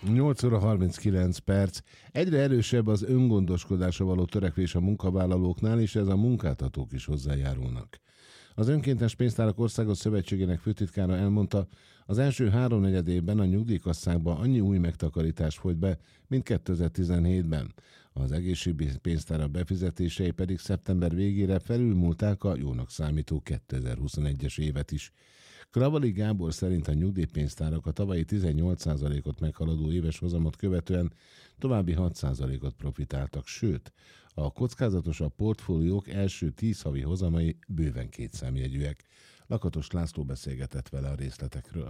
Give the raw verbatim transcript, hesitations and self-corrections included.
nyolc óra harminckilenc perc. Egyre erősebb az öngondoskodásra való törekvés a munkavállalóknál, és ez a munkáltatók is hozzájárulnak. Az Önkéntes Pénztárak Országos Szövetségének főtitkára elmondta, az első háromnegyed évben a nyugdíjkasszákba annyi új megtakarítás folyt be, mint kétezer-tizenhétben. Az egészségügyi pénztárak befizetései pedig szeptember végére felülmúlták a jónak számító kétezer-huszonegyes évet is. Kravali Gábor szerint a nyugdíjpénztárak a tavalyi tizennyolc százalékot meghaladó éves hozamot követően további hat százalékot profitáltak, sőt, a kockázatosabb portfóliók első tíz havi hozamai bőven kétszámjegyűek. Lakatos László beszélgetett vele a részletekről.